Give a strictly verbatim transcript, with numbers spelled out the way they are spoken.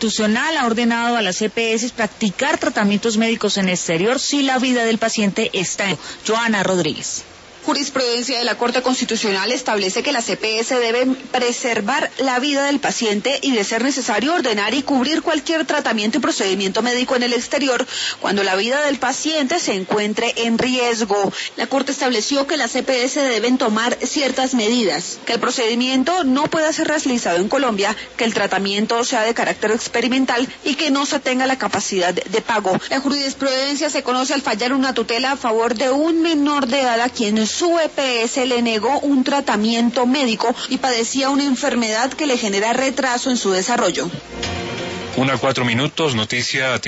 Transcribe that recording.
Constitucional ha ordenado a las E P S practicar tratamientos médicos en el exterior si la vida del paciente está en. Joana Rodríguez. Jurisprudencia de la Corte Constitucional establece que las E P S deben preservar la vida del paciente y, de ser necesario, ordenar y cubrir cualquier tratamiento y procedimiento médico en el exterior cuando la vida del paciente se encuentre en riesgo. La Corte estableció que las E P S deben tomar ciertas medidas, que el procedimiento no pueda ser realizado en Colombia, que el tratamiento sea de carácter experimental y que no se tenga la capacidad de pago. La jurisprudencia se conoce al fallar una tutela a favor de un menor de edad a quien su E P S le negó un tratamiento médico y padecía una enfermedad que le genera retraso en su desarrollo. Una cuatro minutos, noticia.